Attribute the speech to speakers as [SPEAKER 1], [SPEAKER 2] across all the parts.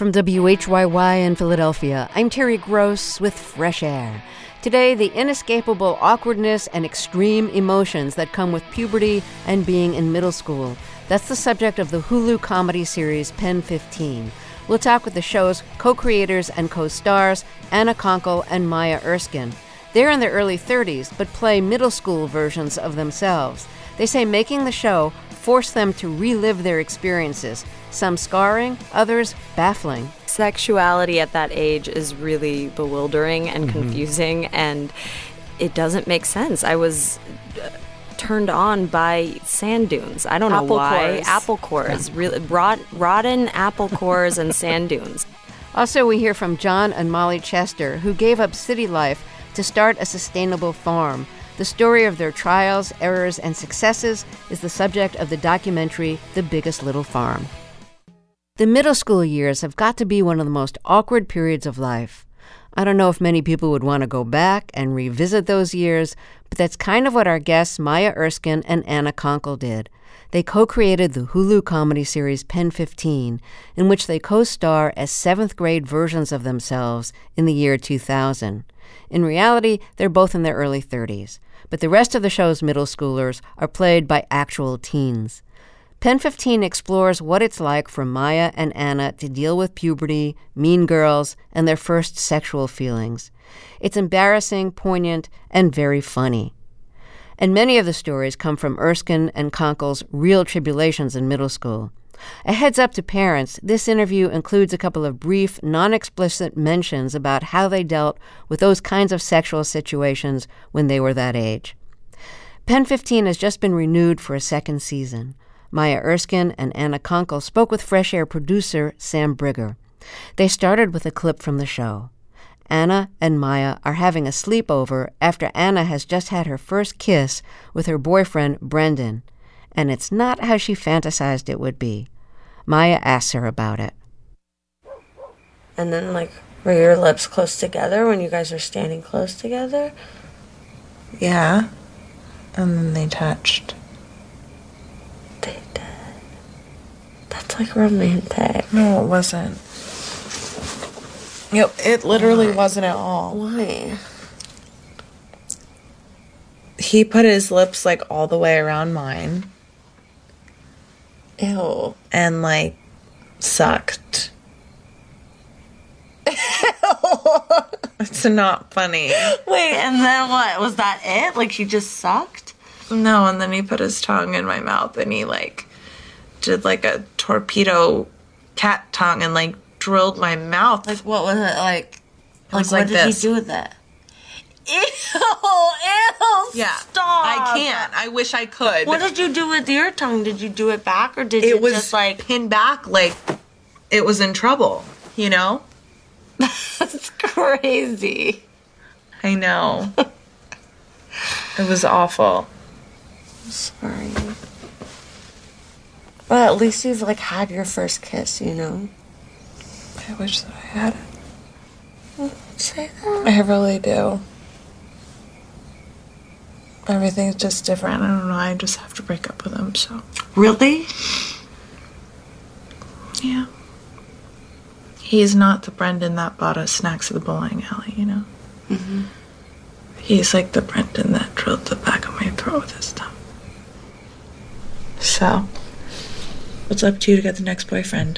[SPEAKER 1] From WHYY in Philadelphia, I'm Terry Gross with Fresh Air. Today, the inescapable awkwardness and extreme emotions that come with puberty and being in middle school. That's the subject of the Hulu comedy series Pen 15. We'll talk with the show's co-creators and co-stars, Anna Konkle and Maya Erskine. They're in their early 30s, but play middle school versions of themselves. They say making the show forced them to relive their experiences, some scarring, others baffling.
[SPEAKER 2] Sexuality at that age is really bewildering and confusing, and it doesn't make sense. I was turned on by sand dunes. I don't know why. Apple cores. Really, rotten apple cores and sand dunes.
[SPEAKER 1] Also, we hear from John and Molly Chester, who gave up city life to start a sustainable farm. The story of their trials, errors, and successes is the subject of the documentary The Biggest Little Farm. The middle school years have got to be one of the most awkward periods of life. I don't know if many people would want to go back and revisit those years, but that's kind of what our guests Maya Erskine and Anna Konkle did. They co-created the Hulu comedy series Pen 15, in which they co-star as seventh-grade versions of themselves in the year 2000. In reality, they're both in their early 30s, but the rest of the show's middle schoolers are played by actual teens. Pen 15 explores what it's like for Maya and Anna to deal with puberty, mean girls, and their first sexual feelings. It's embarrassing, poignant, and very funny. And many of the stories come from Erskine and Konkle's real tribulations in middle school. A heads up to parents, this interview includes a couple of brief, non-explicit mentions about how they dealt with those kinds of sexual situations when they were that age. Pen 15 has just been renewed for a second season. Maya Erskine and Anna Konkle spoke with Fresh Air producer Sam Brigger. They started with a clip from the show. Anna and Maya are having a sleepover after Anna has just had her first kiss with her boyfriend, Brendan, and it's not how she fantasized it would be. Maya asks her about it.
[SPEAKER 3] And then, were your lips close together when you guys are standing close together?
[SPEAKER 4] Yeah. And then they touched.
[SPEAKER 3] They did. That's, romantic.
[SPEAKER 4] No, it wasn't. It literally wasn't at all.
[SPEAKER 3] Why?
[SPEAKER 4] He put his lips, all the way around mine.
[SPEAKER 3] Ew.
[SPEAKER 4] And, sucked. It's not funny.
[SPEAKER 3] Wait, and then what? Was that it? He just sucked?
[SPEAKER 4] No, and then he put his tongue in my mouth and he, did, a torpedo cat tongue and, drilled my mouth.
[SPEAKER 3] What was it like?
[SPEAKER 4] What
[SPEAKER 3] did
[SPEAKER 4] this.
[SPEAKER 3] he do with it? Ew!
[SPEAKER 4] Yeah.
[SPEAKER 3] Stop!
[SPEAKER 4] I can't. I wish I could.
[SPEAKER 3] What did you do with your tongue? Did you do it back or did
[SPEAKER 4] it
[SPEAKER 3] you
[SPEAKER 4] was
[SPEAKER 3] just
[SPEAKER 4] pinned back it was in trouble, you know?
[SPEAKER 3] That's crazy.
[SPEAKER 4] I know. It was awful.
[SPEAKER 3] I'm sorry. But at least you've had your first kiss, you know?
[SPEAKER 4] I wish that I had it.
[SPEAKER 3] Say that.
[SPEAKER 4] I really do. Everything's just different. I don't know. I just have to break up with him, so.
[SPEAKER 3] Really?
[SPEAKER 4] Yeah. He's not the Brendan that bought us snacks at the bowling alley, you know?
[SPEAKER 3] Mm-hmm.
[SPEAKER 4] He's like the Brendan that drilled the back of my throat with his tongue. So, what's up to you to get the next boyfriend?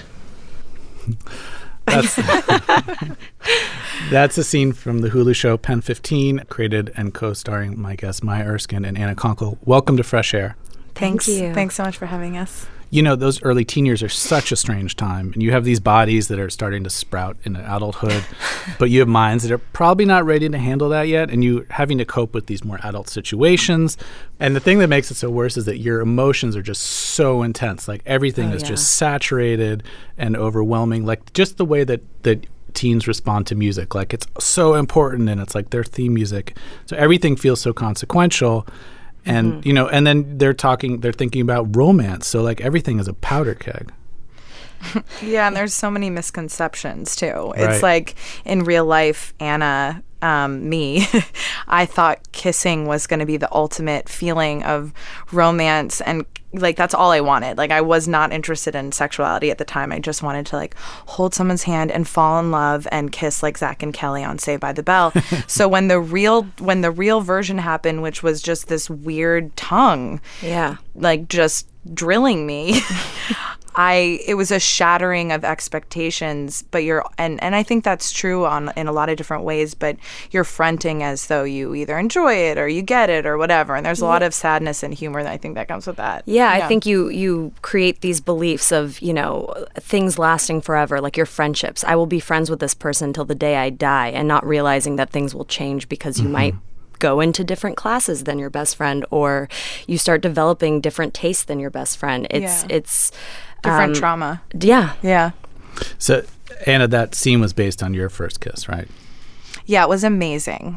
[SPEAKER 5] That's a scene from the Hulu show Pen 15, created and co-starring my guests Maya Erskine and Anna Konkle. Welcome to Fresh Air.
[SPEAKER 6] Thanks.
[SPEAKER 2] Thank you.
[SPEAKER 6] Thanks so much for having us.
[SPEAKER 5] You know, those early teen years are such a strange time, and you have these bodies that are starting to sprout into adulthood, but you have minds that are probably not ready to handle that yet, and you're having to cope with these more adult situations. And the thing that makes it so worse is that your emotions are just so intense. Everything is just saturated and overwhelming. Just the way that teens respond to music. It's so important, and it's their theme music. So everything feels so consequential. And, and then they're thinking about romance. So, everything is a powder keg.
[SPEAKER 6] Yeah, and there's so many misconceptions too.
[SPEAKER 5] Right.
[SPEAKER 6] It's like in real life, Anna, me, I thought kissing was going to be the ultimate feeling of romance, and like that's all I wanted. Like I was not interested in sexuality at the time. I just wanted to like hold someone's hand and fall in love and kiss like Zach and Kelly on Saved by the Bell. So when the real version happened, which was just this weird tongue, like just drilling me, it was a shattering of expectations, but and I think that's true in a lot of different ways, but you're fronting as though you either enjoy it or you get it or whatever. And there's a lot of sadness and humor that I think that comes with that.
[SPEAKER 2] Yeah, I think you create these beliefs of, things lasting forever, like your friendships. I will be friends with this person till the day I die, and not realizing that things will change because you might go into different classes than your best friend, or you start developing different tastes than your best friend. It's
[SPEAKER 6] different trauma.
[SPEAKER 2] Yeah.
[SPEAKER 5] So, Anna, that scene was based on your first kiss, right?
[SPEAKER 6] Yeah, it was amazing.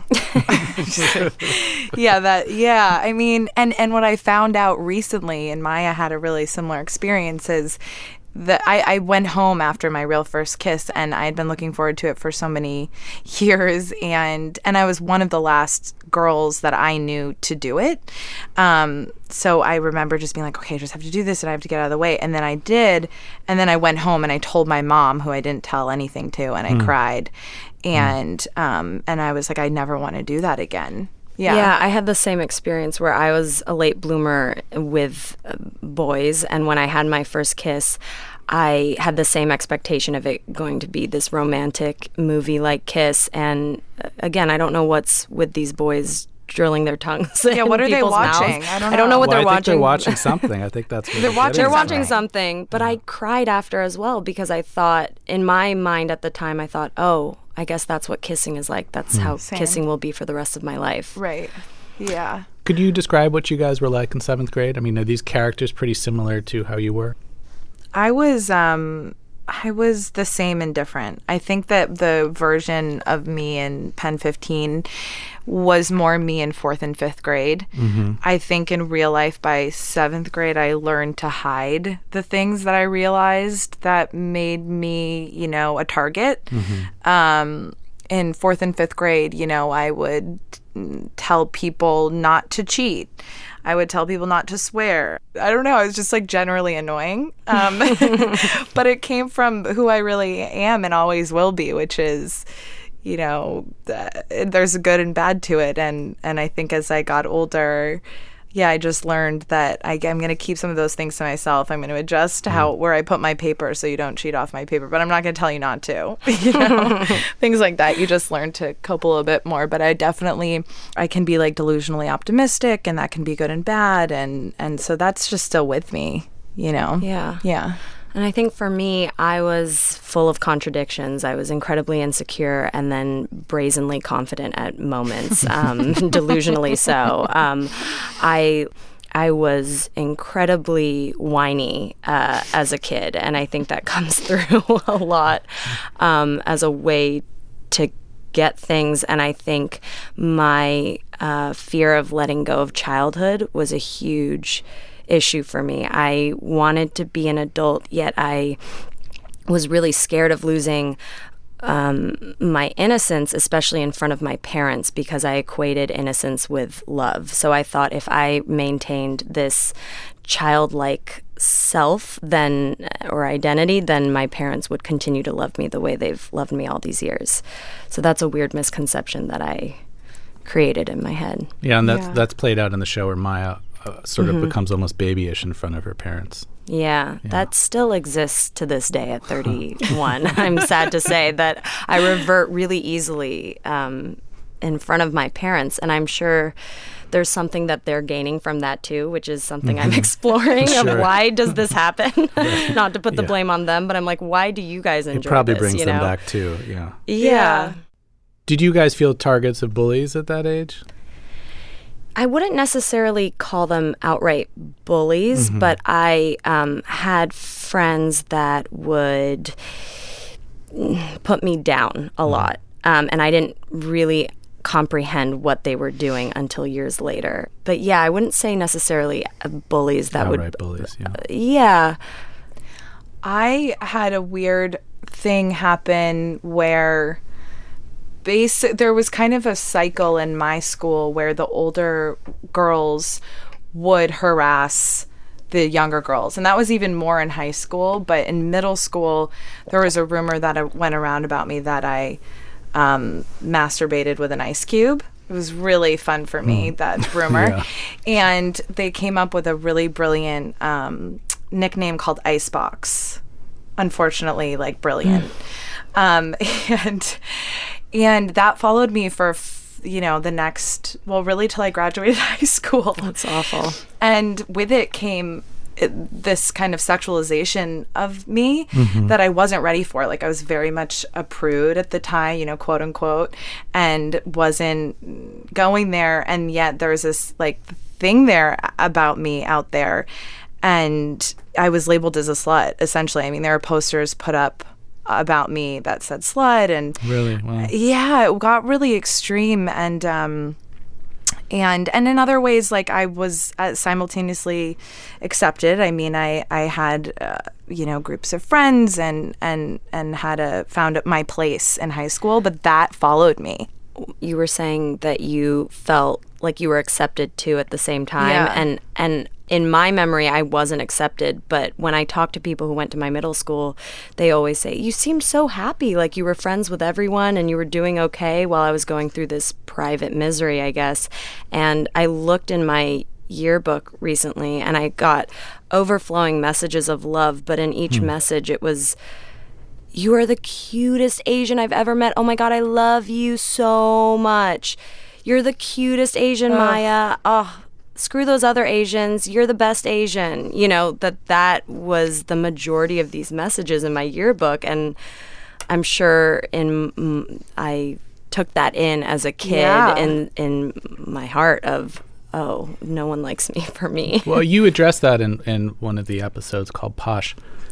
[SPEAKER 6] I mean, and what I found out recently, and Maya had a really similar experience, is that I went home after my real first kiss, and I had been looking forward to it for so many years, and I was one of the last girls that I knew to do it. So I remember just being like, okay, I just have to do this and I have to get out of the way. And then I did. And then I went home and I told my mom, who I didn't tell anything to, and I cried. And I was like, I never want to do that again.
[SPEAKER 2] Yeah, I had the same experience where I was a late bloomer with boys, and when I had my first kiss, I had the same expectation of it going to be this romantic movie-like kiss, and again, I don't know what's with these boys drilling their tongues.
[SPEAKER 6] Yeah, what are they watching?
[SPEAKER 2] Mouths. I don't know what they're watching.
[SPEAKER 5] I think they're watching something. I think that's what
[SPEAKER 2] they're watching something. But I cried after as well, because I thought, in my mind at the time, I thought, oh, I guess that's what kissing is like. That's how kissing will be for the rest of my life.
[SPEAKER 6] Right. Yeah.
[SPEAKER 5] Could you describe what you guys were like in 7th grade? I mean, are these characters pretty similar to how you were?
[SPEAKER 6] I was the same and different. I think that the version of me in Pen 15 was more me in 4th and 5th grade. I think in real life by 7th grade, I learned to hide the things that I realized that made me, a target. In 4th and 5th grade, I would tell people not to cheat. I would tell people not to swear. I don't know. I was just like generally annoying. But it came from who I really am and always will be, which is, there's a good and bad to it. And I think as I got older, I just learned that I'm going to keep some of those things to myself. I'm going to adjust where I put my paper so you don't cheat off my paper. But I'm not going to tell you not to. Things like that. You just learn to cope a little bit more. But I can be like delusionally optimistic, and that can be good and bad. And so that's just still with me, Yeah.
[SPEAKER 2] And I think for me, I was full of contradictions. I was incredibly insecure and then brazenly confident at moments, delusionally so. I was incredibly whiny as a kid, and I think that comes through a lot as a way to get things. And I think my fear of letting go of childhood was a huge issue for me. I wanted to be an adult, yet I was really scared of losing my innocence, especially in front of my parents, because I equated innocence with love. So I thought if I maintained this childlike self or identity, then my parents would continue to love me the way they've loved me all these years. So that's a weird misconception that I created in my head.
[SPEAKER 5] Yeah, and that's played out in the show where Maya sort of becomes almost babyish in front of her parents.
[SPEAKER 2] Yeah, that still exists to this day at 31. I'm sad to say that I revert really easily in front of my parents, and I'm sure there's something that they're gaining from that too, which is something I'm exploring of why does this happen? Not to put the blame on them, but I'm like, why do you guys enjoy this?
[SPEAKER 5] It probably brings them back too,
[SPEAKER 2] Yeah.
[SPEAKER 5] Did you guys feel targets of bullies at that age?
[SPEAKER 2] I wouldn't necessarily call them outright bullies, but I had friends that would put me down a lot. And I didn't really comprehend what they were doing until years later. But I wouldn't say necessarily bullies that
[SPEAKER 5] outright bullies,
[SPEAKER 2] yeah.
[SPEAKER 6] I had a weird thing happen where there was kind of a cycle in my school where the older girls would harass the younger girls. And that was even more in high school. But in middle school, there was a rumor that went around about me that I masturbated with an ice cube. It was really fun for me, that rumor.
[SPEAKER 5] Yeah.
[SPEAKER 6] And they came up with a really brilliant nickname called Icebox. Unfortunately, like, brilliant. And that followed me for, the next, really till I graduated high school.
[SPEAKER 2] That's awful.
[SPEAKER 6] And with it came this kind of sexualization of me that I wasn't ready for. Like, I was very much a prude at the time, quote unquote, and wasn't going there. And yet there's this like thing there about me out there. And I was labeled as a slut, essentially. I mean, there were posters put up about me that said slut, and
[SPEAKER 5] really, wow.
[SPEAKER 6] Yeah, it got really extreme, and in other ways, like, I was simultaneously accepted. I mean, I had groups of friends and had found my place in high school, but that followed me.
[SPEAKER 2] You were saying that you felt like you were accepted too at the same time,
[SPEAKER 6] Yeah.
[SPEAKER 2] and in my memory, I wasn't accepted, but when I talk to people who went to my middle school, they always say, you seemed so happy, like you were friends with everyone and you were doing okay, while I was going through this private misery, I guess. And I looked in my yearbook recently and I got overflowing messages of love, but in each message it was, you are the cutest Asian I've ever met. Oh my God, I love you so much. You're the cutest Asian, Maya. Oh, screw those other Asians. You're the best Asian. That was the majority of these messages in my yearbook. And I'm sure I took that in as a kid in my heart of, oh, no one likes me for me.
[SPEAKER 5] Well, you addressed that in one of the episodes called Posh,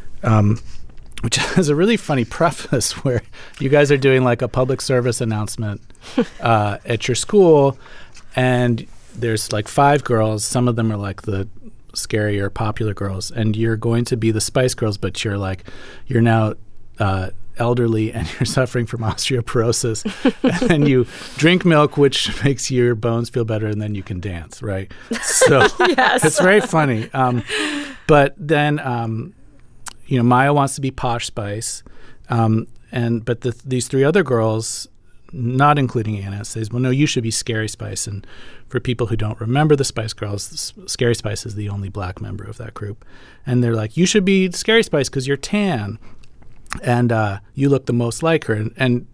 [SPEAKER 5] which has a really funny preface where you guys are doing like a public service announcement at your school, and there's like 5 girls. Some of them are like the scarier popular girls, and you're going to be the Spice Girls, but you're now elderly and you're suffering from osteoporosis, and then you drink milk, which makes your bones feel better, and then you can dance, right? So
[SPEAKER 2] Yes.
[SPEAKER 5] It's very funny. But then Maya wants to be Posh Spice, but these 3 other girls, not including Anna, says, well, no, you should be Scary Spice. And for people who don't remember the Spice Girls, Scary Spice is the only black member of that group. And they're like, you should be Scary Spice because you're tan, and you look the most like her. And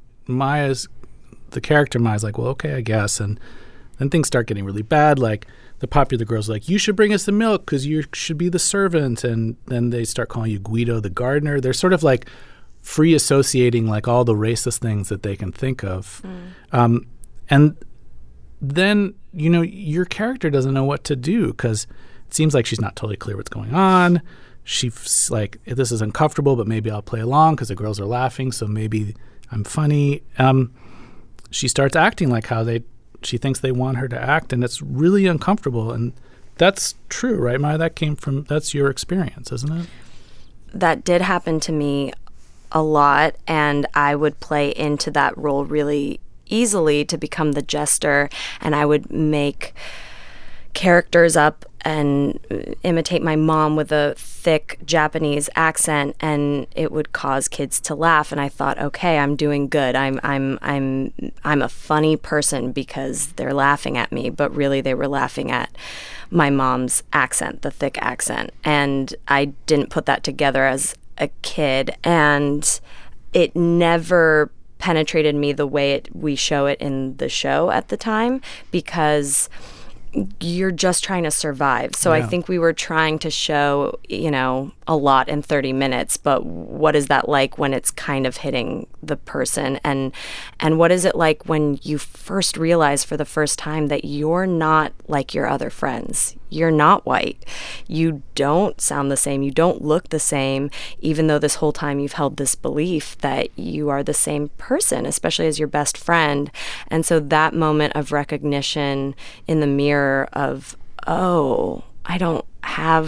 [SPEAKER 5] the character Maya's like, well, okay, I guess. And then things start getting really bad. Like, the popular girls are like, you should bring us the milk because you should be the servant. And then they start calling you Guido the gardener. They're sort of like free associating like all the racist things that they can think of. And then, your character doesn't know what to do because it seems like she's not totally clear what's going on. She's like, this is uncomfortable, but maybe I'll play along because the girls are laughing, so maybe I'm funny. She starts acting like how she thinks they want her to act, and it's really uncomfortable. And that's true, right, Maya? That's your experience, isn't it?
[SPEAKER 2] That did happen to me a lot, and I would play into that role really easily to become the jester, and I would make characters up and imitate my mom with a thick Japanese accent, and it would cause kids to laugh. And I thought, okay, I'm doing good. I'm a funny person because they're laughing at me, but really they were laughing at my mom's accent, the thick accent. And I didn't put that together as a kid, and it never penetrated me the way we show it in the show at the time, because you're just trying to survive. So I think we were trying to show, a lot in 30 minutes, but what is that like when it's kind of hitting the person? And what is it like when you first realize for the first time that you're not like your other friends? You're not white. You don't sound the same. You don't look the same, even though this whole time you've held this belief that you are the same person, especially as your best friend. And so that moment of recognition in the mirror of, oh, I don't have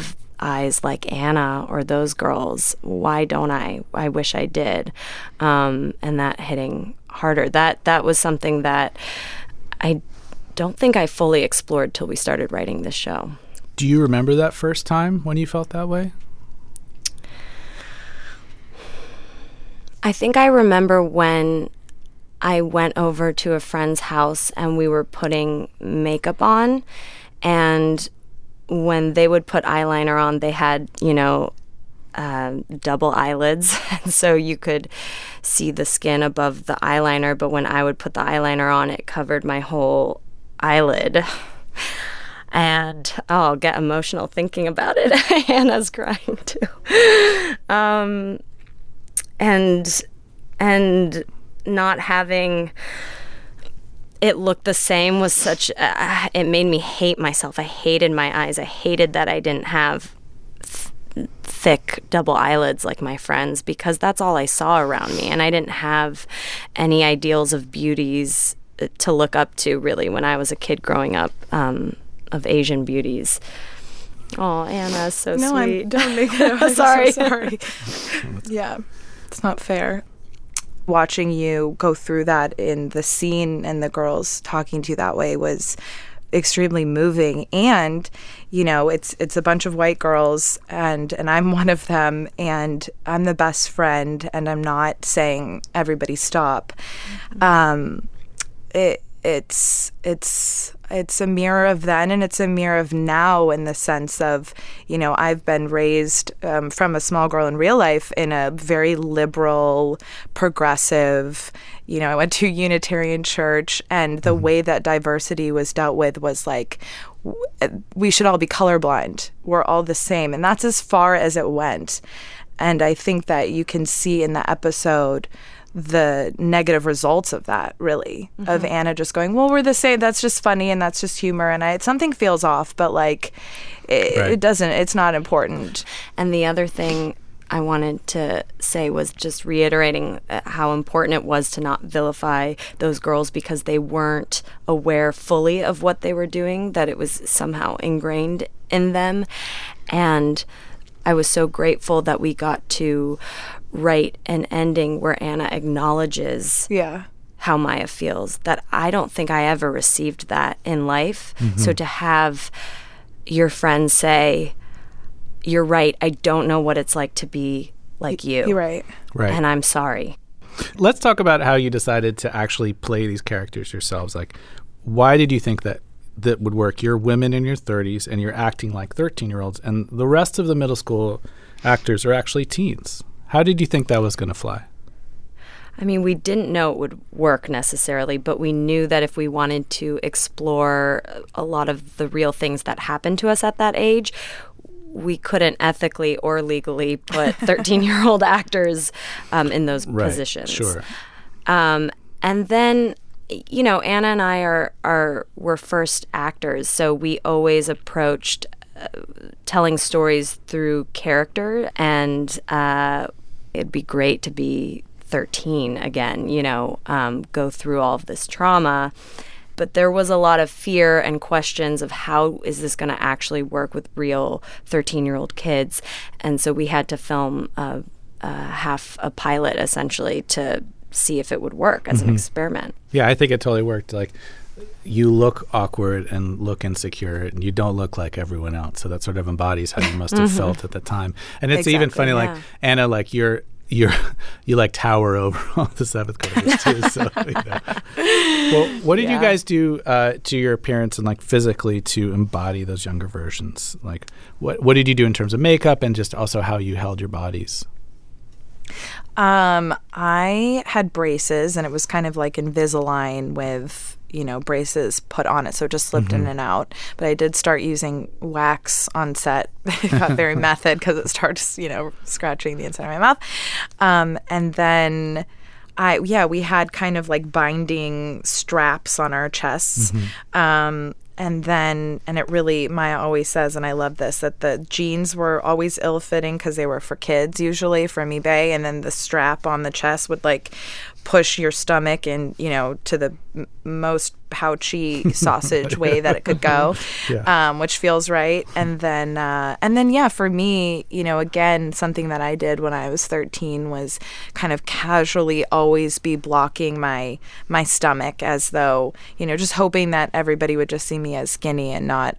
[SPEAKER 2] eyes like Anna or those girls. Why don't I? I wish I did. And that hitting harder. That was something that I don't think I fully explored till we started writing this show.
[SPEAKER 5] Do you remember that first time when you felt that way?
[SPEAKER 2] I think I remember when I went over to a friend's house and we were putting makeup on, and when they would put eyeliner on, they had, double eyelids, and so you could see the skin above the eyeliner, but when I would put the eyeliner on, it covered my whole eyelid. And I'll get emotional thinking about it. Hannah's crying too. And not having it look the same was such, it made me hate myself. I hated my eyes. I hated that I didn't have thick double eyelids like my friends, because that's all I saw around me. And I didn't have any ideals of beauties to look up to, really, when I was a kid growing up, of Asian beauties. Oh, Anna, so
[SPEAKER 6] no,
[SPEAKER 2] sweet.
[SPEAKER 6] Don't make it. I'm
[SPEAKER 2] Sorry.
[SPEAKER 6] So sorry. Yeah, it's not fair. Watching you go through that in the scene and the girls talking to you that way was extremely moving. And, it's a bunch of white girls, and I'm one of them, and I'm the best friend, and I'm not saying everybody stop. It's a mirror of then, and it's a mirror of now, in the sense of, I've been raised from a small girl in real life in a very liberal, progressive, I went to Unitarian church, and the way that diversity was dealt with was like, we should all be colorblind. We're all the same. And that's as far as it went. And I think that you can see in the episode the negative results of that, really, of Anna just going, well, we're the same. That's just funny, and that's just humor. And something feels off, but it doesn't, it's not important.
[SPEAKER 2] And the other thing I wanted to say was just reiterating how important it was to not vilify those girls because they weren't aware fully of what they were doing, that it was somehow ingrained in them. And I was so grateful that we got to write an ending where Anna acknowledges how Maya feels, that I don't think I ever received that in life. So to have your friend say, you're right, I don't know what it's like to be like you.
[SPEAKER 6] You're right.
[SPEAKER 5] Right.
[SPEAKER 2] And I'm sorry.
[SPEAKER 5] Let's talk about how you decided to actually play these characters yourselves. Like, why did you think that would work? You're women in your 30s, and you're acting like 13-year-olds, and the rest of the middle school actors are actually teens. How did you think that was going to fly?
[SPEAKER 2] I mean, we didn't know it would work necessarily, but we knew that if we wanted to explore a lot of the real things that happened to us at that age, we couldn't ethically or legally put 13-year-old actors in those positions.
[SPEAKER 5] Sure.
[SPEAKER 2] And then, Anna and I were first actors, so we always approached telling stories through character, and it'd be great to be 13 again, go through all of this trauma. But there was a lot of fear and questions of how is this going to actually work with real 13-year-old kids. And so we had to film half a pilot, essentially, to see if it would work as an experiment.
[SPEAKER 5] Yeah, I think it totally worked. Like, you look awkward and look insecure, and you don't look like everyone else. So that sort of embodies how you must have felt at the time. And it's even funny, like, Anna, like, you like tower over all the seventh graders too. So, Well, what did you guys do to your appearance and like physically to embody those younger versions? Like, what did you do in terms of makeup and just also how you held your bodies?
[SPEAKER 6] I had braces, and it was kind of like Invisalign with, braces put on it. So it just slipped in and out. But I did start using wax on set. It got very method because it starts, scratching the inside of my mouth. And then we had kind of like binding straps on our chests. And it really, Maya always says, and I love this, that the jeans were always ill-fitting because they were for kids, usually from eBay, and then the strap on the chest would like push your stomach and, to the most pouchy sausage way that it could go, which feels right. And then yeah, for me, again, something that I did when I was 13 was kind of casually always be blocking my stomach, as though, just hoping that everybody would just see me as skinny and not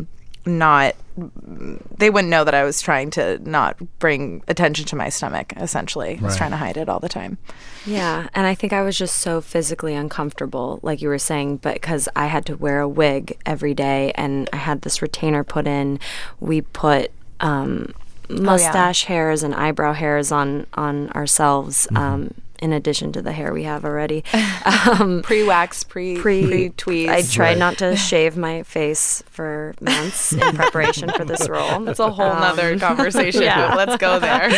[SPEAKER 6] they wouldn't know that I was trying to not bring attention to my stomach, essentially. I was trying to hide it all the time.
[SPEAKER 2] Yeah, and I think I was just so physically uncomfortable, like you were saying, but because I had to wear a wig every day and I had this retainer put in. We put mustache hairs and eyebrow hairs on ourselves, in addition to the hair we have already.
[SPEAKER 6] Pre-wax, pre-tweeze.
[SPEAKER 2] I tried not to shave my face for months in preparation for this role.
[SPEAKER 6] That's a whole nother conversation. Yeah. Let's go there.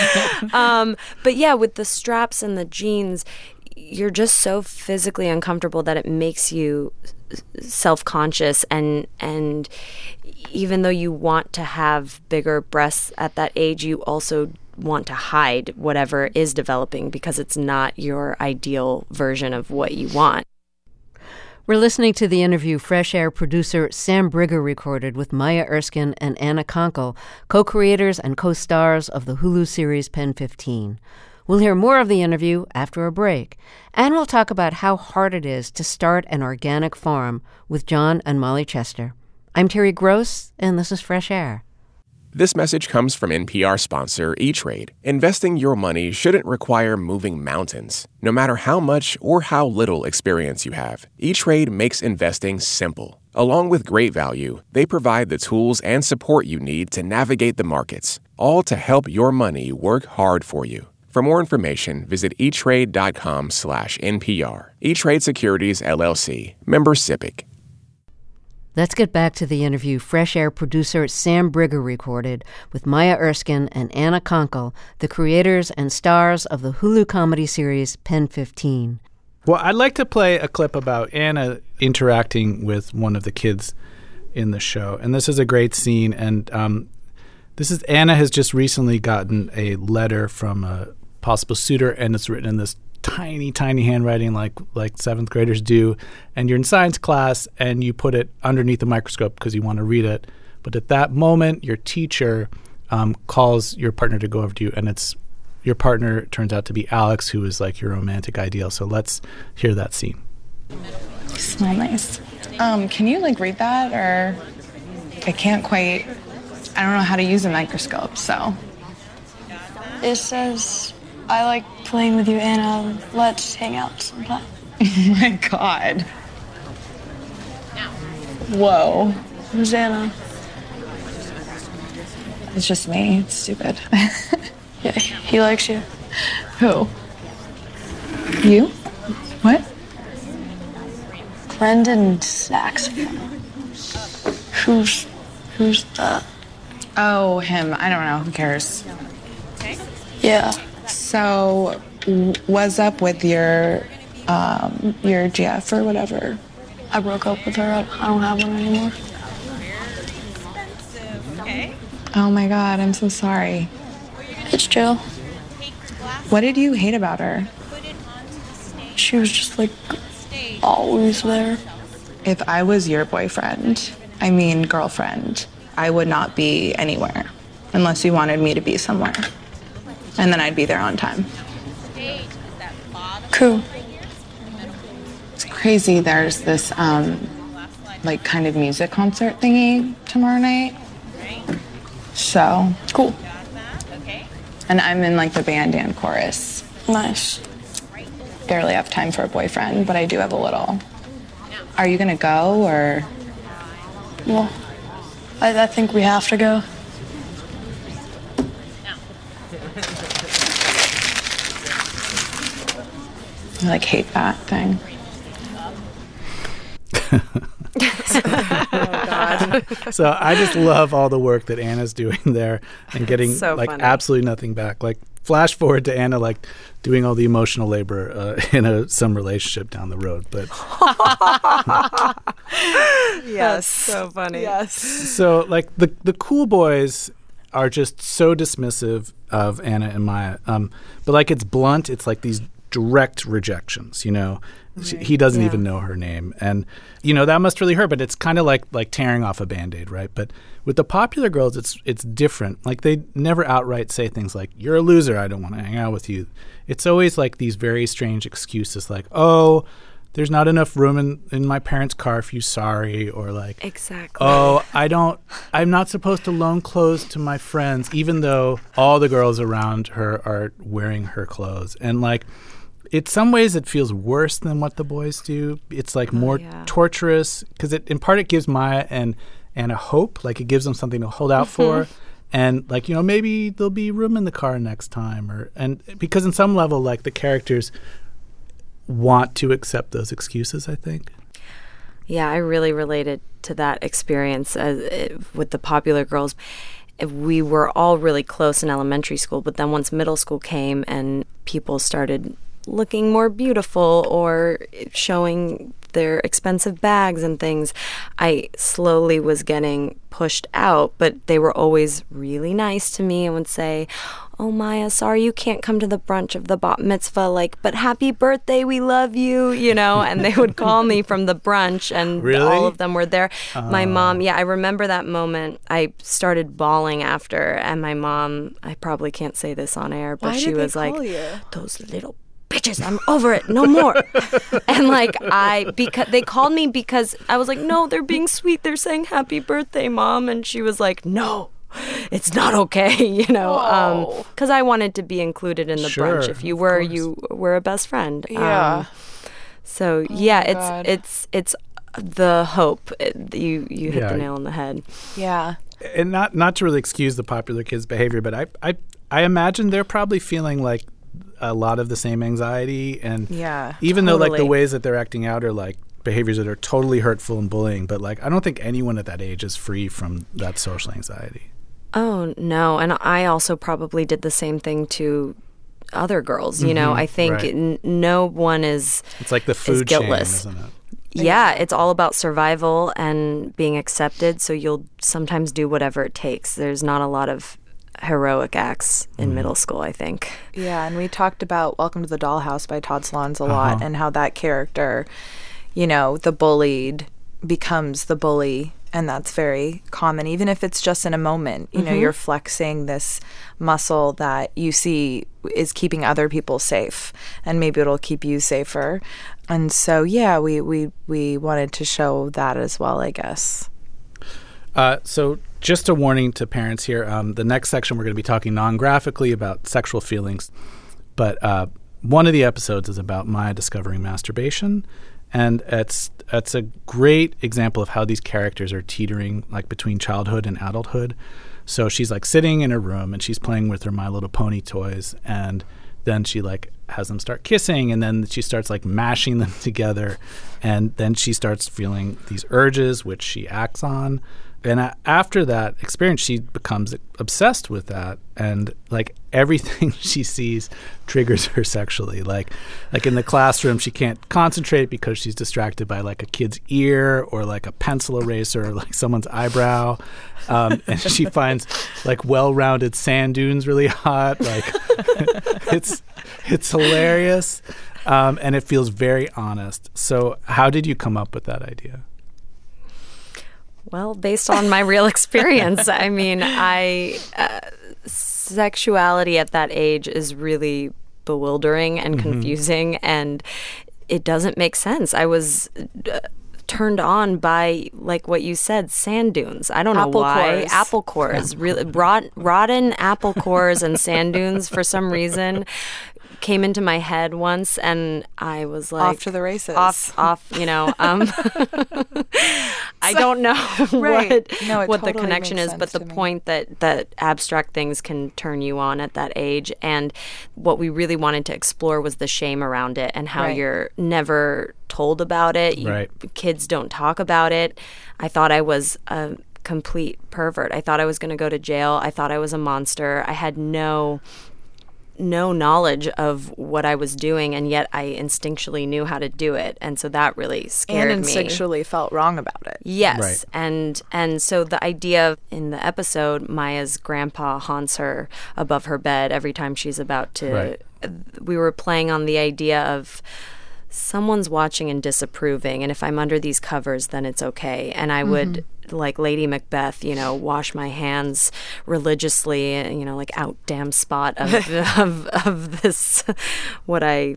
[SPEAKER 2] But yeah, with the straps and the jeans, you're just so physically uncomfortable that it makes you self-conscious, and even though you want to have bigger breasts at that age, you also want to hide whatever is developing because it's not your ideal version of what you want.
[SPEAKER 1] We're listening to the interview Fresh Air producer Sam Briger recorded with Maya Erskine and Anna Konkle, co-creators and co-stars of the Hulu series Pen 15. We'll hear more of the interview after a break, and we'll talk about how hard it is to start an organic farm with John and Molly Chester. I'm Terry Gross, and this is Fresh Air.
[SPEAKER 7] This message comes from NPR sponsor E-Trade. Investing your money shouldn't require moving mountains. No matter how much or how little experience you have, E-Trade makes investing simple. Along with great value, they provide the tools and support you need to navigate the markets, all to help your money work hard for you. For more information, visit etrade.com/NPR. E-Trade Securities, LLC. Member SIPC.
[SPEAKER 1] Let's get back to the interview Fresh Air producer Sam Briger recorded with Maya Erskine and Anna Konkle, the creators and stars of the Hulu comedy series Pen 15.
[SPEAKER 5] Well, I'd like to play a clip about Anna interacting with one of the kids in the show. And this is a great scene. And Anna has just recently gotten a letter from a possible suitor, and it's written in this tiny handwriting like seventh graders do, and you're in science class and you put it underneath the microscope because you want to read it. But at that moment, your teacher calls your partner to go over to you, and it's your partner turns out to be Alex, who is like your romantic ideal. So let's hear that scene.
[SPEAKER 8] You smell nice. Can you read that? Or I don't know how to use a microscope, so.
[SPEAKER 9] It says, I like playing with you, Anna. Let's hang out sometime.
[SPEAKER 8] Oh my God. Whoa.
[SPEAKER 9] Who's Anna?
[SPEAKER 8] It's just me. It's stupid.
[SPEAKER 9] Yeah, he likes you.
[SPEAKER 8] Who? You? What?
[SPEAKER 9] Brendan Saxophone. Who's that?
[SPEAKER 8] Oh, him. I don't know. Who cares?
[SPEAKER 9] Yeah.
[SPEAKER 8] So, what's up with your GF or whatever?
[SPEAKER 9] I broke up with her. I don't have one anymore.
[SPEAKER 8] Oh my God, I'm so sorry.
[SPEAKER 9] It's chill.
[SPEAKER 8] What did you hate about her?
[SPEAKER 9] She was just always there.
[SPEAKER 8] If I was your boyfriend, girlfriend, I would not be anywhere unless you wanted me to be somewhere. And then I'd be there on time.
[SPEAKER 9] Cool.
[SPEAKER 8] It's crazy. There's this kind of music concert thingy tomorrow night. So
[SPEAKER 9] cool.
[SPEAKER 8] And I'm in the band and chorus.
[SPEAKER 9] Nice.
[SPEAKER 8] Barely have time for a boyfriend, but I do have a little. Are you gonna go or?
[SPEAKER 9] Well, I think we have to go.
[SPEAKER 8] I hate that thing.
[SPEAKER 6] Oh, God.
[SPEAKER 5] So I just love all the work that Anna's doing there and getting
[SPEAKER 6] so funny.
[SPEAKER 5] Absolutely nothing back. Flash forward to Anna doing all the emotional labor in some relationship down the road. But
[SPEAKER 6] yes, so funny. Yes.
[SPEAKER 5] So the cool boys are just so dismissive of Anna and Maya. But it's blunt. It's these direct rejections, He doesn't even know her name. And, that must really hurt, but it's kind of like tearing off a Band-Aid, right? But with the popular girls, it's different. Like, they never outright say things like, you're a loser, I don't want to hang out with you. It's always like these very strange excuses like, oh, there's not enough room in my parents' car for you, sorry. Or like,
[SPEAKER 2] exactly.
[SPEAKER 5] Oh, I'm not supposed to loan clothes to my friends, even though all the girls around her are wearing her clothes. And like, in some ways it feels worse than what the boys do. It's like more torturous because in part it gives Maya and Anna hope. Like, it gives them something to hold out for. And like, maybe there'll be room in the car next time, and because in some level, like, the characters want to accept those excuses, I think.
[SPEAKER 2] Yeah, I really related to that experience with the popular girls. We were all really close in elementary school, but then once middle school came and people started looking more beautiful or showing their expensive bags and things, I slowly was getting pushed out, but they were always really nice to me and would say, oh, Maya, sorry you can't come to the brunch of the bat mitzvah, but happy birthday, we love you, and they would call me from the brunch, and
[SPEAKER 5] really?
[SPEAKER 2] All of them were there. My mom, I remember that moment. I started bawling after, and my mom, I probably can't say this on air, but she was like, those little bitches, I'm over it, no more. And because they called me because I was like, no, they're being sweet, they're saying happy birthday, Mom. And she was like, no, it's not okay, because I wanted to be included in the brunch. If you were a best friend.
[SPEAKER 6] Yeah.
[SPEAKER 2] It's the hope. You hit the nail on the head.
[SPEAKER 6] Yeah.
[SPEAKER 5] And not to really excuse the popular kids' behavior, but I imagine they're probably feeling like a lot of the same anxiety, and even though like the ways that they're acting out are like behaviors that are totally hurtful and bullying, but like I don't think anyone at that age is free from that social anxiety.
[SPEAKER 2] Oh no, and I also probably did the same thing to other girls. I think no one is.
[SPEAKER 5] It's like the food
[SPEAKER 2] guiltless.
[SPEAKER 5] Chain, isn't it?
[SPEAKER 2] Yeah, it's all about survival and being accepted. So you'll sometimes do whatever it takes. There's not a lot of heroic acts in middle school, I think.
[SPEAKER 6] Yeah, and we talked about Welcome to the Dollhouse by Todd Solondz a lot, and how that character, the bullied becomes the bully, and that's very common, even if it's just in a moment. You're flexing this muscle that you see is keeping other people safe, and maybe it'll keep you safer. And so, we wanted to show that as well, I guess.
[SPEAKER 5] So just a warning to parents here. The next section, we're going to be talking non-graphically about sexual feelings. But one of the episodes is about Maya discovering masturbation. And it's a great example of how these characters are teetering like between childhood and adulthood. So she's like sitting in her room and she's playing with her My Little Pony toys. And then she like has them start kissing, and then she starts like mashing them together. And then she starts feeling these urges, which she acts on. And after that experience, she becomes obsessed with that, and like everything she sees triggers her sexually. Like in the classroom, she can't concentrate because she's distracted by like a kid's ear or like a pencil eraser or like someone's eyebrow. And she finds like well-rounded sand dunes really hot. Like it's hilarious, and it feels very honest. So, how did you come up with that idea?
[SPEAKER 2] Well, based on my real experience. I mean, sexuality at that age is really bewildering and confusing, and it doesn't make sense. I was turned on by, like what you said, sand dunes. I don't know why. Apple cores. Really, rotten apple cores and sand dunes for some reason came into my head once, and I was like,
[SPEAKER 6] off to the races.
[SPEAKER 2] Off, I don't know what the connection is, but the point that abstract things can turn you on at that age. And what we really wanted to explore was the shame around it and how you're never told about it. Kids don't talk about it. I thought I was a complete pervert. I thought I was going to go to jail. I thought I was a monster. I had no no knowledge of what I was doing, and yet I instinctually knew how to do it. And so that really scared me.
[SPEAKER 6] And instinctually felt wrong about it.
[SPEAKER 2] Yes.
[SPEAKER 5] Right.
[SPEAKER 2] And so the idea in the episode, Maya's grandpa haunts her above her bed every time she's about to...
[SPEAKER 5] Right.
[SPEAKER 2] We were playing on the idea of someone's watching and disapproving, and if I'm under these covers, then it's okay. And I would, like Lady Macbeth, wash my hands religiously, like out damn spot of this, what I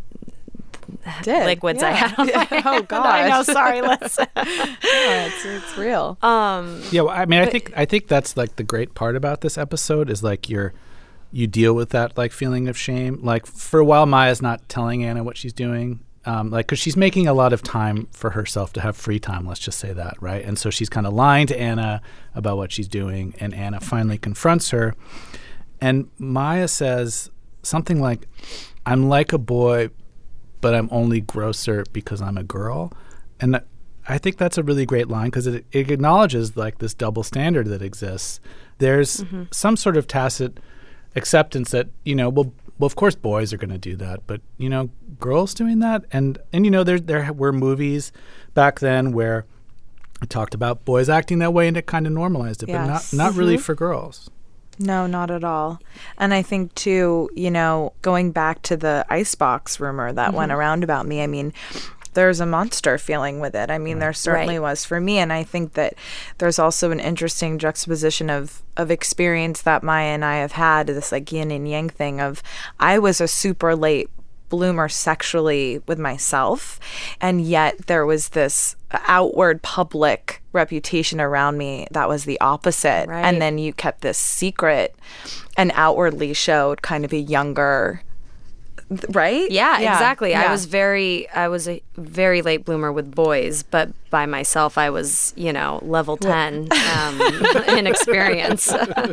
[SPEAKER 6] did.
[SPEAKER 2] Liquids I had on my hand.
[SPEAKER 6] Oh, gosh.
[SPEAKER 2] I know, sorry, let's...
[SPEAKER 6] it's real.
[SPEAKER 5] Yeah, well, I mean, I think that's like the great part about this episode is like you deal with that like feeling of shame. Like for a while, Maya's not telling Anna what she's doing, because she's making a lot of time for herself to have free time. Let's just say that, right? And so she's kind of lying to Anna about what she's doing, and Anna finally confronts her, and Maya says something like, "I'm like a boy, but I'm only grosser because I'm a girl," and I think that's a really great line because it acknowledges like this double standard that exists. There's some sort of tacit acceptance that, well, of course boys are going to do that, but, girls doing that? And there were movies back then where it talked about boys acting that way and it kind of normalized it,
[SPEAKER 6] yes.
[SPEAKER 5] but not really for girls.
[SPEAKER 6] No, not at all. And I think, too, going back to the icebox rumor that went around about me, I mean, there's a monster feeling with it. I mean, there certainly was for me. And I think that there's also an interesting juxtaposition of experience that Maya and I have had, this like yin and yang thing of I was a super late bloomer sexually with myself, and yet there was this outward public reputation around me that was the opposite.
[SPEAKER 2] Right.
[SPEAKER 6] And then you kept this secret and outwardly showed kind of a younger... Right?
[SPEAKER 2] Yeah, exactly.
[SPEAKER 6] Yeah.
[SPEAKER 2] I was a very late bloomer with boys, but by myself I was, level 10 in experience.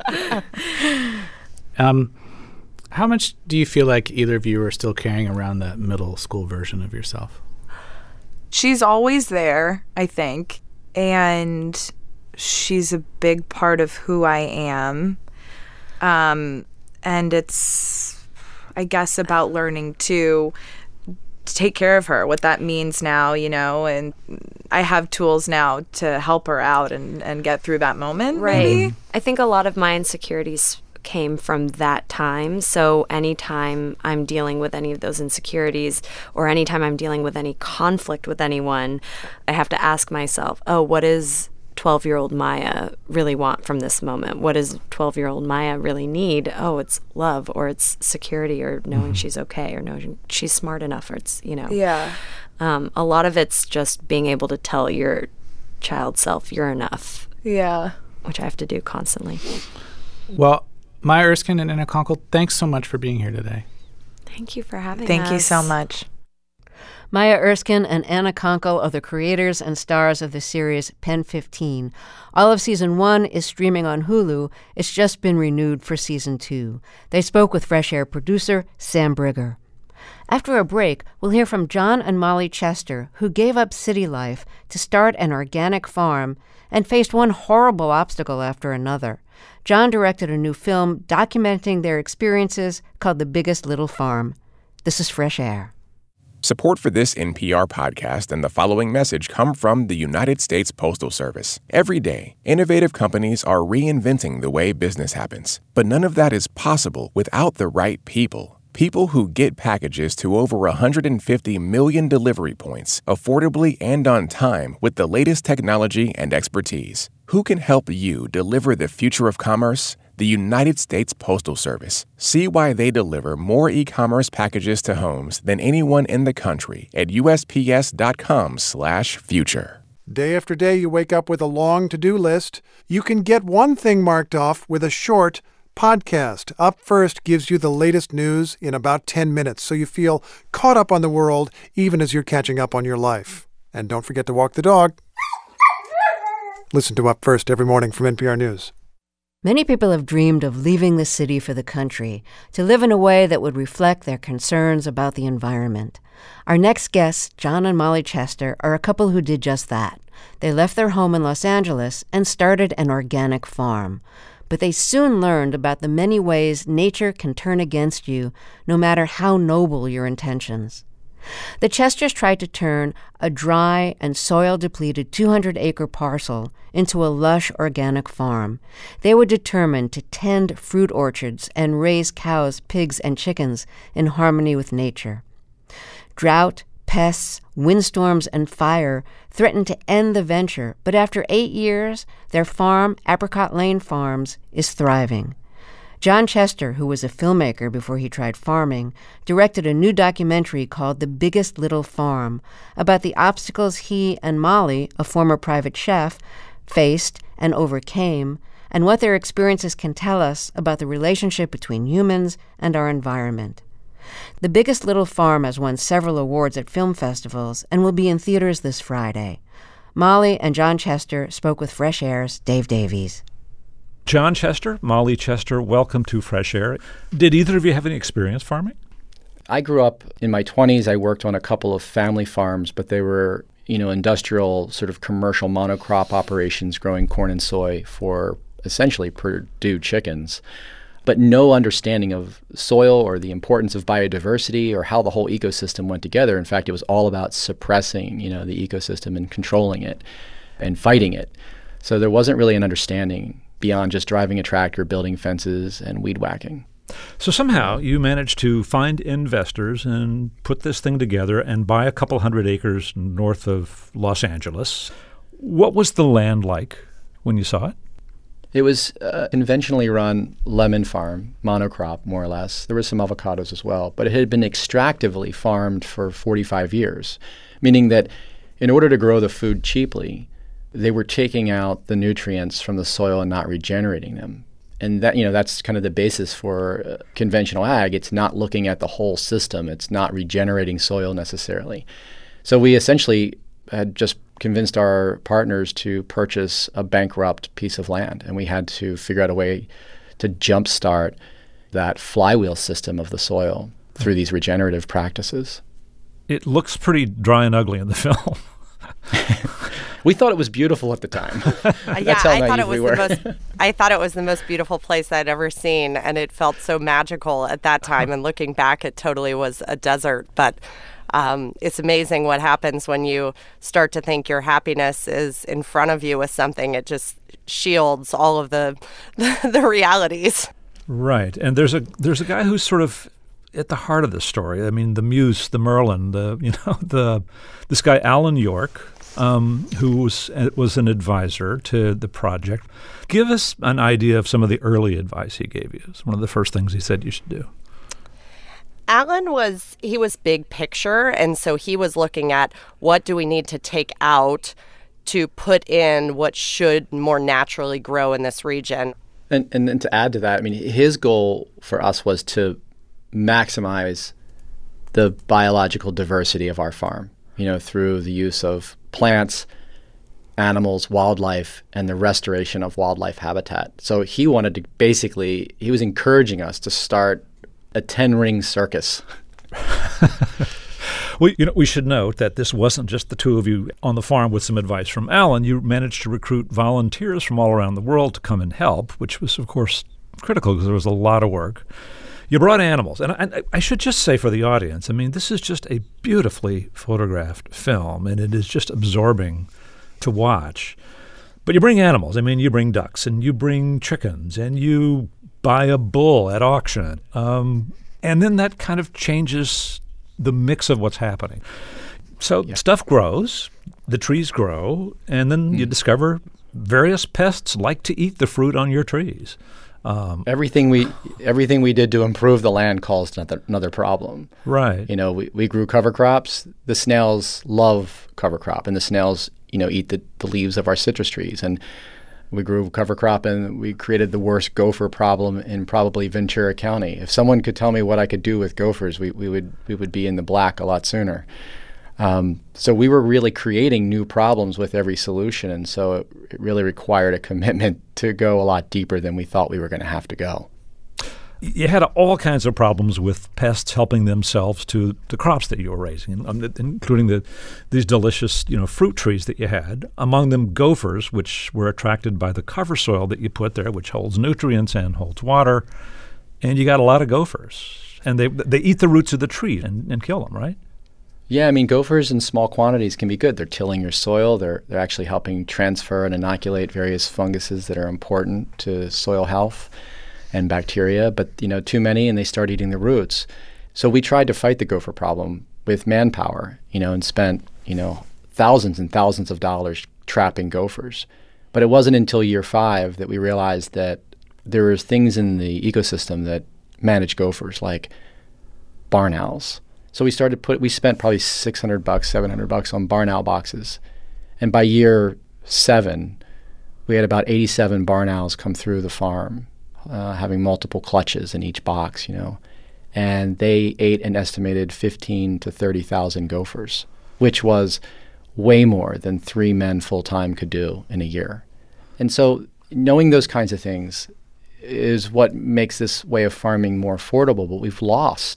[SPEAKER 5] How much do you feel like either of you are still carrying around that middle school version of yourself?
[SPEAKER 6] She's always there, I think, and she's a big part of who I am. And it's, I guess, about learning to take care of her, what that means now, and I have tools now to help her out and get through that moment.
[SPEAKER 2] Right.
[SPEAKER 6] Maybe.
[SPEAKER 2] I think a lot of my insecurities came from that time. So anytime I'm dealing with any of those insecurities or anytime I'm dealing with any conflict with anyone, I have to ask myself, what does 12-year-old Maya really want from this moment? What does 12-year-old Maya really need? Oh, it's love, or it's security, or knowing she's okay, or knowing she's smart enough, or it's,
[SPEAKER 6] Yeah.
[SPEAKER 2] A lot of it's just being able to tell your child self you're enough.
[SPEAKER 6] Yeah.
[SPEAKER 2] Which I have to do constantly.
[SPEAKER 5] Well, Maya Erskine and Anna Konkle, thanks so much for being here today.
[SPEAKER 2] Thank you for having us.
[SPEAKER 6] Thank you so much.
[SPEAKER 1] Maya Erskine and Anna Konkle are the creators and stars of the series Pen 15. All of Season 1 is streaming on Hulu. It's just been renewed for Season 2. They spoke with Fresh Air producer Sam Brigger. After a break, we'll hear from John and Molly Chester, who gave up city life to start an organic farm and faced one horrible obstacle after another. John directed a new film documenting their experiences called The Biggest Little Farm. This is Fresh Air.
[SPEAKER 7] Support for this NPR podcast and the following message come from the United States Postal Service. Every day, innovative companies are reinventing the way business happens. But none of that is possible without the right people. People who get packages to over 150 million delivery points affordably and on time with the latest technology and expertise. Who can help you deliver the future of commerce? The United States Postal Service. See why they deliver more e-commerce packages to homes than anyone in the country at USPS.com/future.
[SPEAKER 10] Day after day, you wake up with a long to-do list. You can get one thing marked off with a short podcast. Up First gives you the latest news in about 10 minutes, so you feel caught up on the world even as you're catching up on your life. And don't forget to walk the dog. Listen to Up First every morning from NPR News.
[SPEAKER 1] Many people have dreamed of leaving the city for the country, to live in a way that would reflect their concerns about the environment. Our next guests, John and Molly Chester, are a couple who did just that. They left their home in Los Angeles and started an organic farm. but they soon learned about the many ways nature can turn against you, no matter how noble your intentions. The Chesters tried to turn a dry and soil-depleted 200-acre parcel into a lush organic farm. They were determined to tend fruit orchards and raise cows, pigs, and chickens in harmony with nature. Drought, pests, windstorms, and fire threatened to end the venture, but after 8 years, their farm, Apricot Lane Farms, is thriving. John Chester, who was a filmmaker before he tried farming, directed a new documentary called The Biggest Little Farm about the obstacles he and Molly, a former private chef, faced and overcame, and what their experiences can tell us about the relationship between humans and our environment. The Biggest Little Farm has won several awards at film festivals and will be in theaters this Friday. Molly and John Chester spoke with Fresh Air's Dave Davies.
[SPEAKER 11] John Chester, Molly Chester, welcome to Fresh Air. Did either of you have any experience farming?
[SPEAKER 12] I grew up in my 20s. I worked on a couple of family farms, but they were, industrial sort of commercial monocrop operations growing corn and soy for essentially Purdue chickens. But no understanding of soil or the importance of biodiversity or how the whole ecosystem went together. In fact, it was all about suppressing, the ecosystem and controlling it and fighting it. So there wasn't really an understanding beyond just driving a tractor, building fences, and weed whacking.
[SPEAKER 11] So somehow you managed to find investors and put this thing together and buy a couple hundred acres north of Los Angeles. What was the land like when you saw it?
[SPEAKER 12] It was a conventionally run lemon farm, monocrop, more or less. There were some avocados as well, but it had been extractively farmed for 45 years, meaning that in order to grow the food cheaply, they were taking out the nutrients from the soil and not regenerating them. And that, that's kind of the basis for conventional ag. It's not looking at the whole system. It's not regenerating soil necessarily. So we essentially had just convinced our partners to purchase a bankrupt piece of land, and we had to figure out a way to jumpstart that flywheel system of the soil through these regenerative practices.
[SPEAKER 11] It looks pretty dry and ugly in the film.
[SPEAKER 12] We thought it was beautiful at the time.
[SPEAKER 13] I thought it was the most beautiful place I'd ever seen, and it felt so magical at that time. And looking back, it totally was a desert. But it's amazing what happens when you start to think your happiness is in front of you with something. It just shields all of the realities.
[SPEAKER 11] Right, and there's a guy who's sort of at the heart of the story. I mean, the muse, the Merlin, this guy Alan York, who was an advisor to the project. Give us an idea of some of the early advice he gave you. It's one of the first things he said you should do.
[SPEAKER 13] Alan was big picture, and so he was looking at what do we need to take out to put in what should more naturally grow in this region.
[SPEAKER 12] And to add to that, I mean, his goal for us was to maximize the biological diversity of our farm, through the use of plants, animals, wildlife, and the restoration of wildlife habitat. So he wanted to he was encouraging us to start a 10-ring circus.
[SPEAKER 11] Well, we should note that this wasn't just the two of you on the farm with some advice from Alan. You managed to recruit volunteers from all around the world to come and help, which was, of course, critical because there was a lot of work. You brought animals. And I should just say for the audience, I mean, this is just a beautifully photographed film, and it is just absorbing to watch. But you bring animals. I mean, you bring ducks, and you bring chickens, and you buy a bull at auction. And then that kind of changes the mix of what's happening. So stuff grows, the trees grow, and then you discover various pests like to eat the fruit on your trees.
[SPEAKER 12] Everything we did to improve the land caused another problem.
[SPEAKER 11] Right.
[SPEAKER 12] We grew cover crops. The snails love cover crop, and the snails, eat the leaves of our citrus trees. And we grew cover crop, and we created the worst gopher problem in probably Ventura County. If someone could tell me what I could do with gophers, we would be in the black a lot sooner. So we were really creating new problems with every solution, and so it really required a commitment to go a lot deeper than we thought we were going to have to go.
[SPEAKER 11] you had all kinds of problems with pests helping themselves to the crops that you were raising, including these delicious, fruit trees that you had. Among them, gophers, which were attracted by the cover soil that you put there, which holds nutrients and holds water. And you got a lot of gophers. And they eat the roots of the tree and kill them, right?
[SPEAKER 12] Yeah, gophers in small quantities can be good. They're tilling your soil. They're actually helping transfer and inoculate various funguses that are important to soil health and bacteria. But, too many, and they start eating the roots. So we tried to fight the gopher problem with manpower, and spent, thousands and thousands of dollars trapping gophers. But it wasn't until year 5 that we realized that there were things in the ecosystem that manage gophers, like barn owls. So we spent probably $600, $700 on barn owl boxes. And by year 7, we had about 87 barn owls come through the farm, having multiple clutches in each box, And they ate an estimated 15,000 to 30,000 gophers, which was way more than 3 men full-time could do in a year. And so knowing those kinds of things is what makes this way of farming more affordable, but we've lost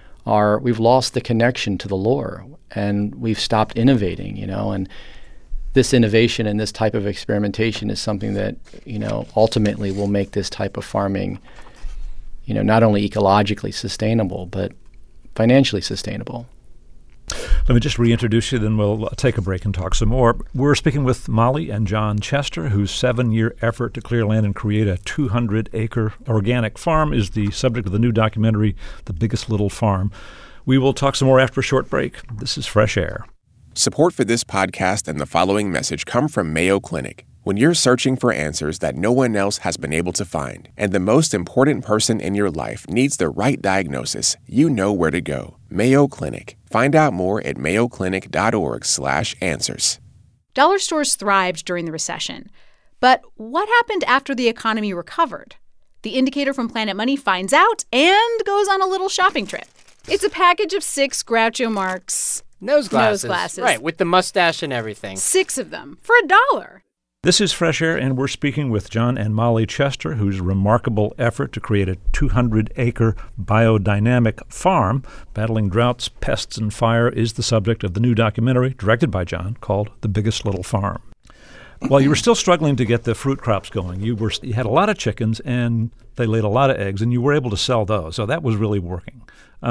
[SPEAKER 12] the connection to the lore, and we've stopped innovating, and this innovation and this type of experimentation is something that, ultimately will make this type of farming, not only ecologically sustainable, but financially sustainable.
[SPEAKER 11] Let me just reintroduce you, then we'll take a break and talk some more. We're speaking with Molly and John Chester, whose 7-year effort to clear land and create a 200-acre organic farm is the subject of the new documentary, The Biggest Little Farm. We will talk some more after a short break. This is Fresh Air.
[SPEAKER 7] Support for this podcast and the following message come from Mayo Clinic. When you're searching for answers that no one else has been able to find, and the most important person in your life needs the right diagnosis, you know where to go. Mayo Clinic. Find out more at mayoclinic.org/answers.
[SPEAKER 14] Dollar stores thrived during the recession. But what happened after the economy recovered? The Indicator from Planet Money finds out and goes on a little shopping trip. It's a package of 6 Groucho Marx
[SPEAKER 15] nose glasses. Right, with the mustache and everything.
[SPEAKER 14] 6 of them for $1.
[SPEAKER 11] This is Fresh Air, and we're speaking with John and Molly Chester, whose remarkable effort to create a 200-acre biodynamic farm battling droughts, pests, and fire is the subject of the new documentary, directed by John, called The Biggest Little Farm. While you were still struggling to get the fruit crops going, you had a lot of chickens, and they laid a lot of eggs, and you were able to sell those, so that was really working.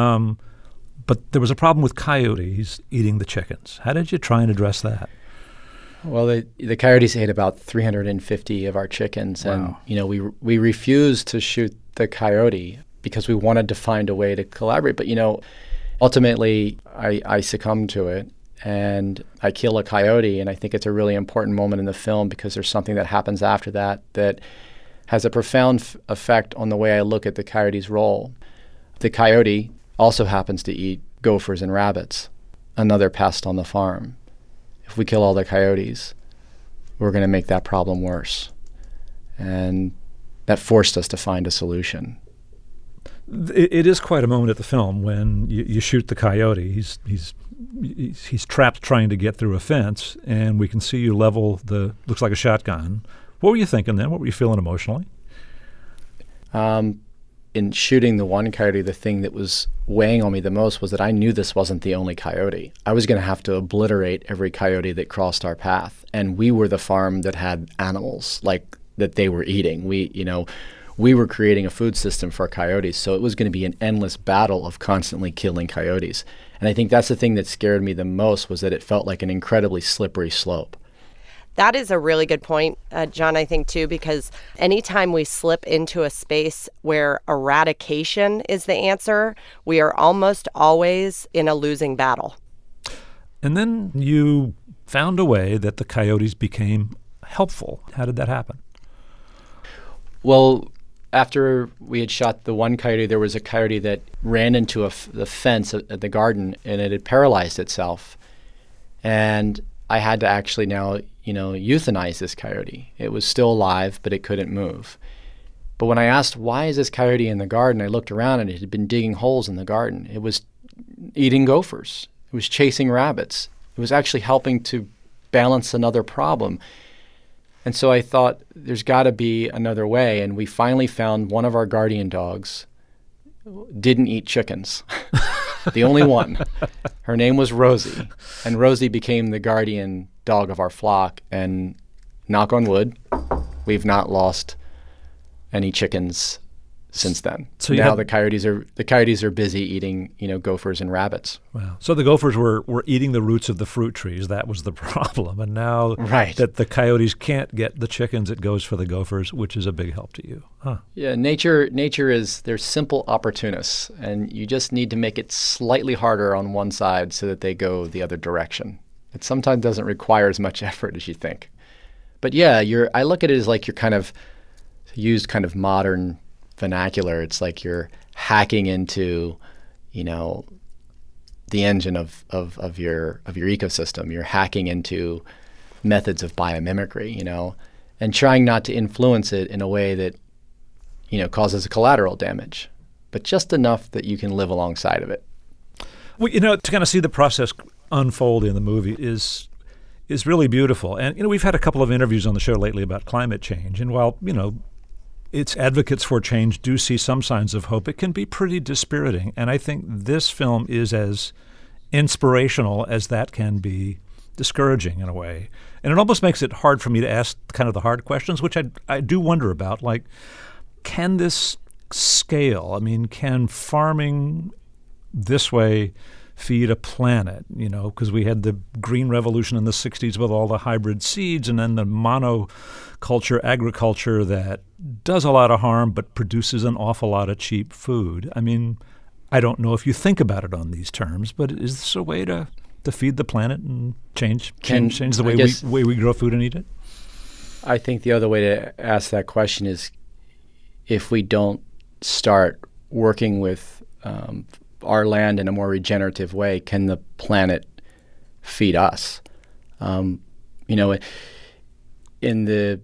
[SPEAKER 11] But there was a problem with coyotes eating the chickens. How did you try and address that?
[SPEAKER 12] Well, the coyotes ate about 350 of our chickens,
[SPEAKER 11] Wow.
[SPEAKER 12] And we refused to shoot the coyote because we wanted to find a way to collaborate. But ultimately, I succumbed to it, and I kill a coyote, and I think it's a really important moment in the film because there's something that happens after that has a profound effect on the way I look at the coyote's role. The coyote also happens to eat gophers and rabbits, another pest on the farm. If we kill all the coyotes, we're going to make that problem worse. And that forced us to find a solution.
[SPEAKER 11] It is quite a moment at the film when you shoot the coyote. He's trapped trying to get through a fence, and we can see you level looks like a shotgun. What were you thinking then? What were you feeling emotionally?
[SPEAKER 12] In shooting the one coyote, the thing that was weighing on me the most was that I knew this wasn't the only coyote. I was going to have to obliterate every coyote that crossed our path. And we were the farm that had animals like that they were eating. We were creating a food system for coyotes. So it was going to be an endless battle of constantly killing coyotes. And I think that's the thing that scared me the most, was that it felt like an incredibly slippery slope.
[SPEAKER 13] That is a really good point, John, I think, too, because anytime we slip into a space where eradication is the answer, we are almost always in a losing battle.
[SPEAKER 11] And then you found a way that the coyotes became helpful. How did that happen?
[SPEAKER 12] Well, after we had shot the one coyote, there was a coyote that ran into the fence at the garden, and it had paralyzed itself. And I had to actually now euthanize this coyote. It was still alive, but it couldn't move. But when I asked, why is this coyote in the garden, I looked around and it had been digging holes in the garden. It was eating gophers. It was chasing rabbits. It was actually helping to balance another problem. And so I thought, there's got to be another way. And we finally found one of our guardian dogs didn't eat chickens. The only one. Her name was Rosie. And Rosie became the guardian dog of our flock. And knock on wood, we've not lost any chickens since then. So now the coyotes are busy eating, gophers and rabbits.
[SPEAKER 11] Wow. So the gophers were eating the roots of the fruit trees. That was the problem. And now that the coyotes can't get the chickens, it goes for the gophers, which is a big help to you. Huh.
[SPEAKER 12] Yeah, nature is, they're simple opportunists, and you just need to make it slightly harder on one side so that they go the other direction. It sometimes doesn't require as much effort as you think. But yeah, I look at it as like you're kind of used kind of modern vernacular. It's like you're hacking into, the engine of your ecosystem. You're hacking into methods of biomimicry, and trying not to influence it in a way that, causes collateral damage, but just enough that you can live alongside of it.
[SPEAKER 11] Well, to kind of see the process unfold in the movie is really beautiful. And, we've had a couple of interviews on the show lately about climate change. And while, its advocates for change do see some signs of hope, it can be pretty dispiriting. And I think this film is as inspirational as that can be discouraging in a way. And it almost makes it hard for me to ask kind of the hard questions, which I do wonder about. Like, can this scale? I mean, can farming this way feed a planet, because we had the green revolution in the 60s with all the hybrid seeds, and then the monoculture agriculture that does a lot of harm but produces an awful lot of cheap food. I mean, I don't know if you think about it on these terms, but is this a way to feed the planet and change the way we grow food and eat it?
[SPEAKER 12] I think the other way to ask that question is if we don't start working with our land in a more regenerative way, can the planet feed us? In the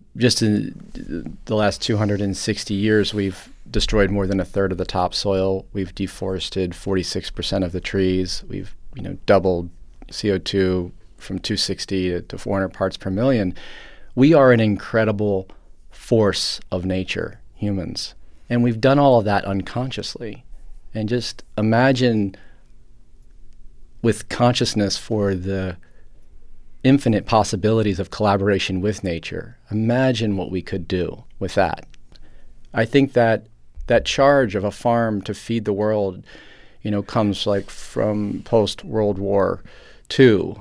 [SPEAKER 12] last 260 years, we've destroyed more than a third of the topsoil. We've deforested 46% of the trees. We've doubled CO2 from 260 to 400 parts per million. We are an incredible force of nature, humans, and we've done all of that unconsciously. And just imagine, with consciousness for the infinite possibilities of collaboration with nature, imagine what we could do with that. I think that charge of a farm to feed the world, comes like from post-World War II.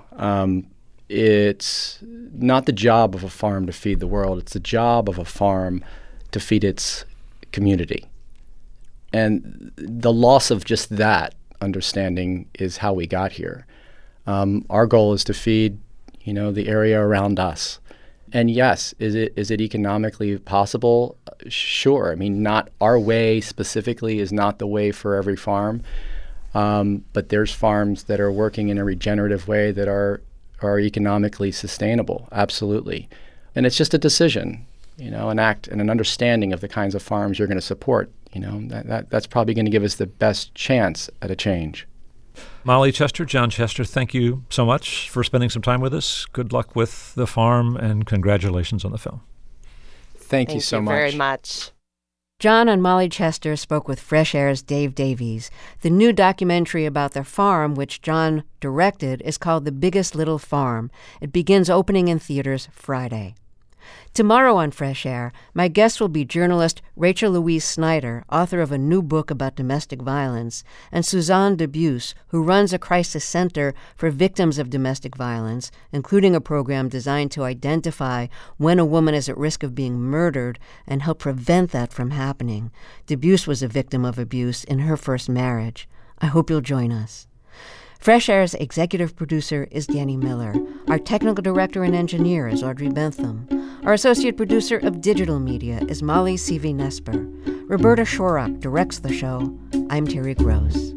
[SPEAKER 12] It's not the job of a farm to feed the world. It's the job of a farm to feed its community. And the loss of just that understanding is how we got here. Our goal is to feed, the area around us. And yes, is it economically possible? Sure. I mean, not our way specifically is not the way for every farm, but there's farms that are working in a regenerative way that are economically sustainable. Absolutely. And it's just a decision, an act and an understanding of the kinds of farms you're going to support. That's probably going to give us the best chance at a change.
[SPEAKER 11] Molly Chester, John Chester, thank you so much for spending some time with us. Good luck with the farm, and congratulations on the film.
[SPEAKER 12] Thank you so much.
[SPEAKER 13] Thank you very much.
[SPEAKER 1] John and Molly Chester spoke with Fresh Air's Dave Davies. The new documentary about their farm, which John directed, is called The Biggest Little Farm. It begins opening in theaters Friday. Tomorrow on Fresh Air, my guest will be journalist Rachel Louise Snyder, author of a new book about domestic violence, and Suzanne Debus, who runs a crisis center for victims of domestic violence, including a program designed to identify when a woman is at risk of being murdered and help prevent that from happening. Debus was a victim of abuse in her first marriage. I hope you'll join us. Fresh Air's executive producer is Danny Miller. Our technical director and engineer is Audrey Bentham. Our associate producer of digital media is Molly Seavey-Nesper. Roberta Shorrock directs the show. I'm Terry Gross.